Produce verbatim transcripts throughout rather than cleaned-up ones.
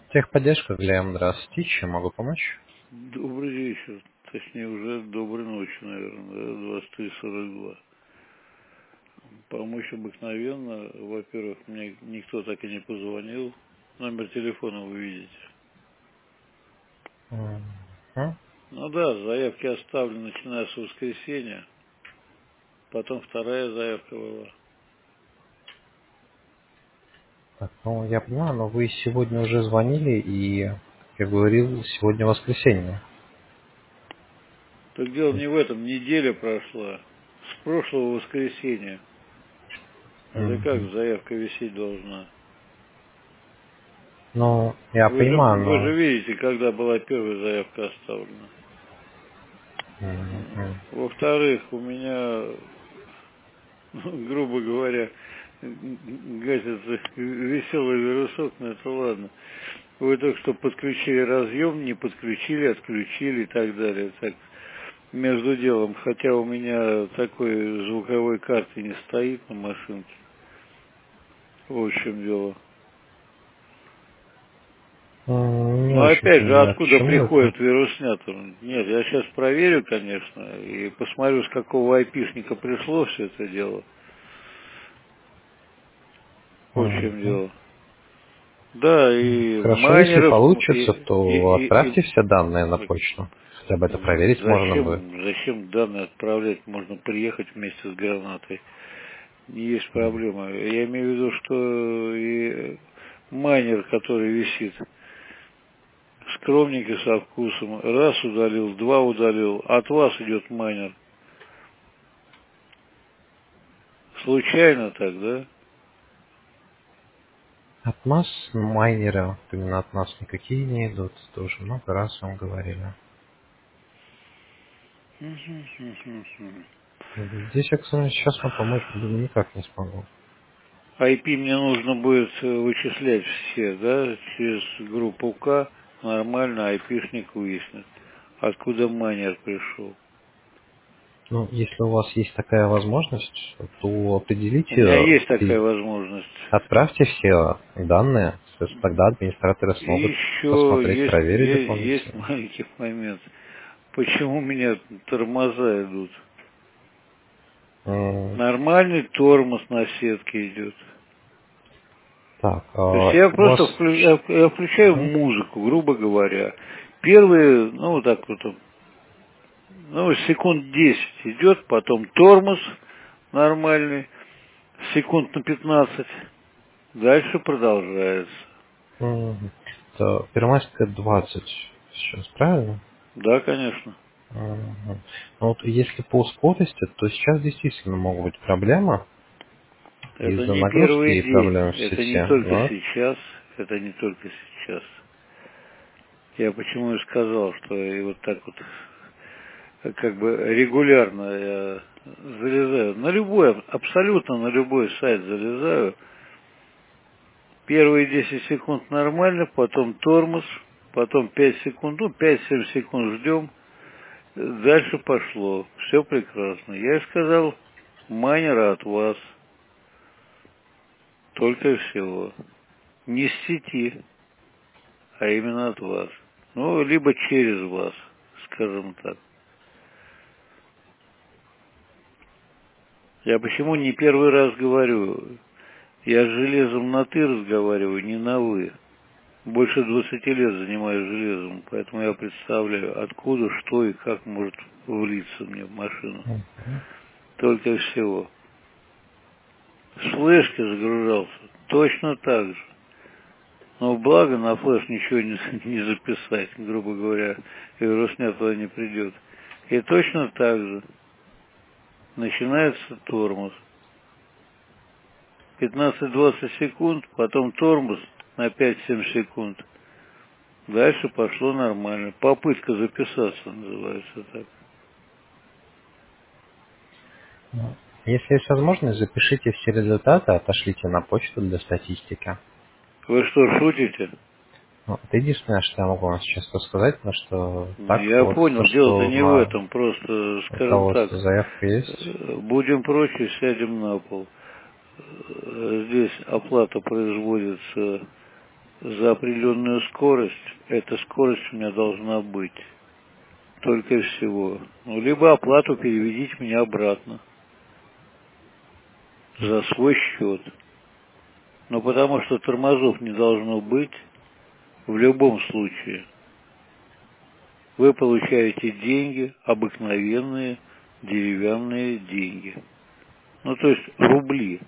Техподдержка для Здравствуйте, чем могу помочь? Добрый вечер. Точнее, уже доброй ночи, наверное, да, двадцать три сорок два. Помочь обыкновенно. Во-первых, мне никто так и не позвонил. Номер телефона вы видите. Мгм. Ну да, заявки оставлены, начиная с воскресенья. Потом вторая заявка была. Так, ну, я понимаю, но вы сегодня уже звонили, и, как я говорил, сегодня воскресенье. Так дело не в этом. Неделя прошла. С прошлого воскресенья. Это как Мгм. заявка висеть должна? Ну, я Вы же, понимаю, вы но... же видите, когда была первая заявка оставлена. Мгм. Во-вторых, у меня, ну, грубо говоря, гасится веселый вирусок, но это ладно. Вы только что подключили разъем, не подключили, отключили и так далее. Так, между делом, хотя у меня такой звуковой карты не стоит на машинке. Вот в чем дело. М, Не Но очень опять же, понимаю, откуда почему это. приходит вируснятор? Нет, я сейчас проверю, конечно, и посмотрю, с какого айпишника пришло все это дело. Вот в чем Мгм. дело. Да, и Хорошо, если майнеров, и, получится, и, то и, отправьте и- все данные на почту. Хотя бы это проверить можно будет. зачем, зачем данные отправлять? Можно приехать вместе с гранатой. Не есть проблема. Я имею в виду, что и майнер, который висит, скромненький со вкусом, раз удалил, два удалил, от вас идет майнер. Случайно так, да? От нас майнеры, вот именно от нас никакие не идут. Тоже много раз вам говорили. Здесь я, к сожалению, сейчас вам помочь никак не смогу. ай пи мне нужно будет э, вычислять все, да, через группу К, нормально айпишник выяснит, откуда майнер пришел. Ну, если у вас есть такая возможность, то У меня определите, есть такая и возможность. отправьте все данные, соответственно, тогда администраторы И смогут еще посмотреть, есть, проверить есть, есть дополнительно. маленький момент. Почему у меня тормоза идут? М, Нормальный тормоз на сетке идет. Так, То есть а я у вас... просто вклю- я я включаю Мгм. музыку, грубо говоря. Первые, ну, вот так вот, ну, секунд десять идет, потом тормоз нормальный, секунд на пятнадцать. Дальше продолжается. Мгм. Это Первомайская двадцать сейчас, правильно? Да, конечно. Мгм. Ну вот если по скорости, то сейчас действительно могут быть проблемы Это из-за не нагрузки первый и день, проблем в это не сети. только Но сейчас, это не только сейчас. Я почему и сказал, что и вот так вот э, как бы регулярно я залезаю на любой, абсолютно на любой сайт залезаю. Первые десять секунд нормально, потом тормоз, потом пять секунд, ну пять-семь секунд ждем, дальше пошло. Все прекрасно. Я и сказал, майнера от вас, только и всего. Не с сети, а именно от вас. Ну, либо через вас, скажем так. Я почему не первый раз говорю, я с железом на «ты» разговариваю, не на «вы». Больше двадцати лет занимаюсь железом, поэтому я представляю, откуда, что и как может влиться мне в машину. Только и всего. С флешки загружался, точно так же. Но благо на флеш ничего не, не записать, грубо говоря, и Роснет туда не придет. И точно так же начинается тормоз. пятнадцать-двадцать секунд, потом тормоз на пять-семь секунд. Дальше пошло нормально. Попытка записаться называется так. ну, если есть возможность, запишите все результаты, отошлите на почту для статистики. Вы что, шутите? Ну, это единственное, что я могу вам сейчас рассказать, потому что так Я вот, то, понял, дело-то что не в знаю. этом. Просто, У скажем так, руководства заявка есть. э, будем проще, сядем на пол. Э, Здесь оплата производится за определенную скорость, эта скорость у меня должна быть. Только и всего. Ну, либо оплату переведите мне обратно. За свой счет. Но потому что тормозов не должно быть, в любом случае, вы получаете деньги, обыкновенные деревянные деньги. Ну, то есть рубли.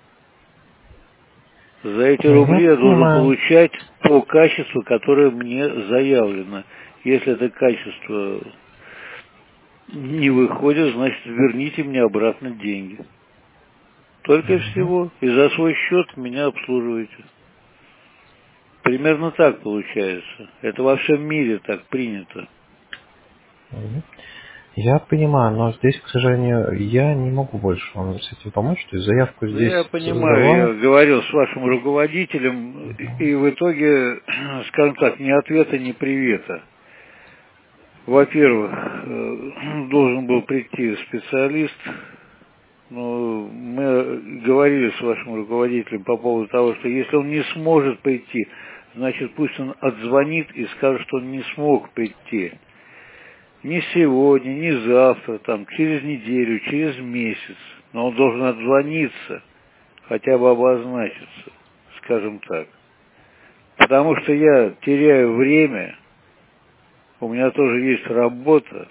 За эти рубли Я я должен понимаю. получать то качество, которое мне заявлено. Если это качество не выходит, значит, верните мне обратно деньги. Только и Мгм. всего. И за свой счет меня обслуживаете. Примерно так получается. Это во всем мире так принято. Мгм. Я понимаю, но здесь, к сожалению, я не могу больше вам с этим помочь. То есть заявку Ну, здесь я понимаю, создавал. я говорил с вашим руководителем, и и в итоге, скажем так, ни ответа, ни привета. Во-первых, э, должен был прийти специалист, но мы говорили с вашим руководителем по поводу того, что если он не сможет прийти, значит, пусть он отзвонит и скажет, что он не смог прийти. Не сегодня, не завтра, там, через неделю, через месяц. Но он должен отзвониться, хотя бы обозначиться, скажем так. Потому что я теряю время, у меня тоже есть работа.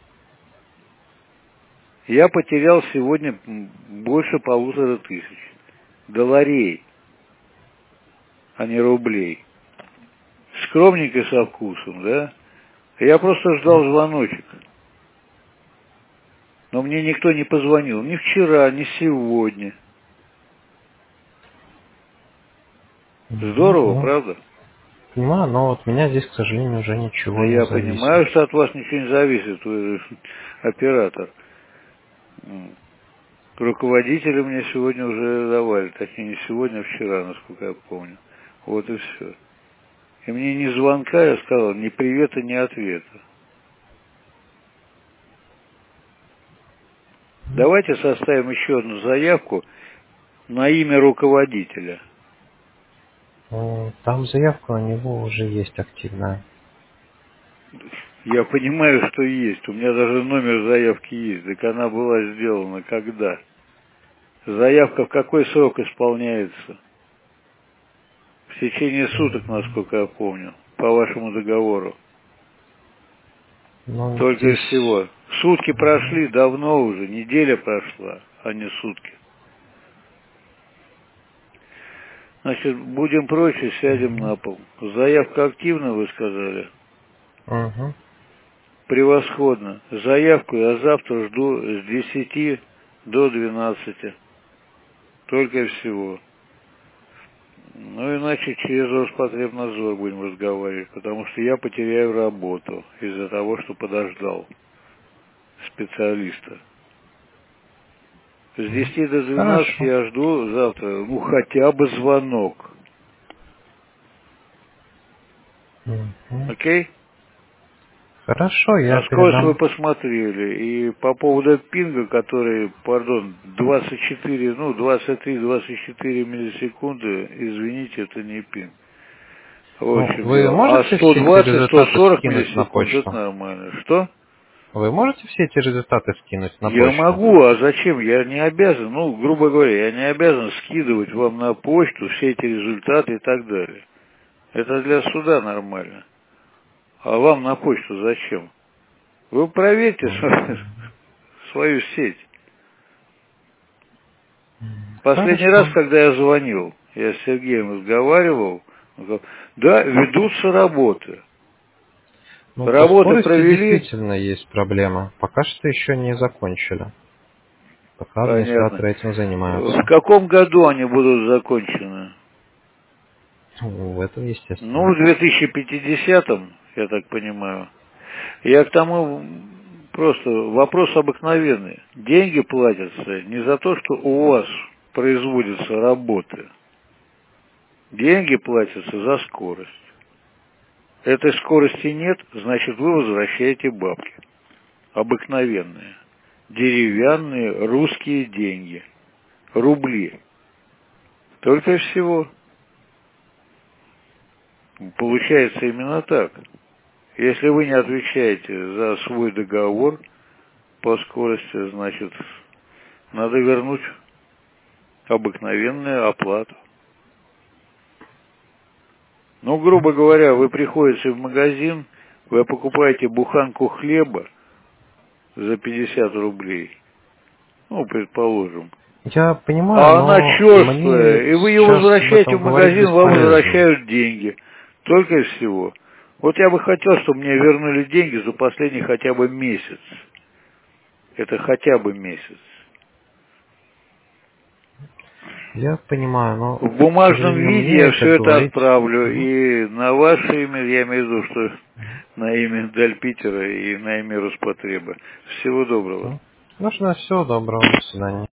Я потерял сегодня больше полутора тысяч долларей, а не рублей. Скромненько со вкусом, да? Я просто ждал звоночек. Но мне никто не позвонил. Ни вчера, ни сегодня. Мгм. Здорово, Ну, правда? понимаю, но от меня здесь, к сожалению, уже Да ничего не я зависит. понимаю, что от вас ничего не зависит, вы же оператор. М. Руководители мне сегодня уже давали, точнее не сегодня, а вчера, насколько я помню. Вот и все. И мне ни звонка, я сказал, ни привета, ни ответа. Давайте составим еще одну заявку на имя руководителя. М, Там заявка на него уже есть активная. Я понимаю, что есть. У меня даже номер заявки есть. Так она была сделана когда? Заявка в какой срок исполняется? В течение суток, насколько я помню, по вашему договору. Ну, Только и здесь... всего. Сутки Мгм. прошли давно уже, неделя прошла, а не сутки. Значит, будем проще, сядем Мгм. на пол. Заявка активна, вы сказали? Мгм. Превосходно. Заявку я завтра жду с десяти до двенадцати. Только и всего. Ну, иначе через Роспотребнадзор будем разговаривать, потому что я потеряю работу из-за того, что подождал специалиста. С Мгм. десяти до двенадцати Хорошо. я жду завтра, ну, хотя бы звонок. Мгм. Окей? Хорошо, я А скорость вы передам. посмотрели. И по поводу пинга, который, пардон, двадцать четыре, ну, двадцать три двадцать четыре миллисекунды, извините, это не пинг. Вот в Ну, чем вы дело. А можете сто все эти двадцать сто результаты сорок скинуть на миллисекунд, это почту? нормально. Что? Вы можете все эти результаты скинуть на Я почту? могу, а зачем? Я не обязан, ну, грубо говоря, я не обязан скидывать вам на почту все эти результаты и так далее. Это для суда нормально. А вам на почту зачем? Вы проверьте свою, Мгм. свою сеть. Последний раз, Хорошо. когда я звонил, я с Сергеем разговаривал, он сказал, да, ведутся работы. Ну, по Работы скорости провели, действительно есть проблема. Пока что еще не закончили. Пока понятно. администраторы этим В занимаются. каком году они будут закончены? Ну, в этом Ну, естественно. в две тысячи пятидесятом, я так понимаю. Я к тому просто вопрос обыкновенный. Деньги платятся не за то, что у вас производятся работы. Деньги платятся за скорость. Этой скорости нет, значит, вы возвращаете бабки. Обыкновенные. Деревянные русские деньги. Рубли. Только и всего. Получается именно так. Если вы не отвечаете за свой договор по скорости, значит, надо вернуть обыкновенную оплату. Ну, грубо говоря, вы приходите в магазин, вы покупаете буханку хлеба за пятьдесят рублей, ну, предположим, Я понимаю, а она но черствая, мне и вы ее сейчас об возвращаете этом в говорить магазин, вам бесполезно. возвращают деньги. Только и всего. Вот я бы хотел, чтобы мне вернули деньги за последний хотя бы месяц. Это хотя бы месяц. Я понимаю, но, В к бумажном сожалению, виде мне я это все это говорить... отправлю. Мгм. И на ваше имя, я имею в виду, что на имя Дальпитера и на имя Роспотреба. Всего доброго. Ну что, всего доброго, до свидания.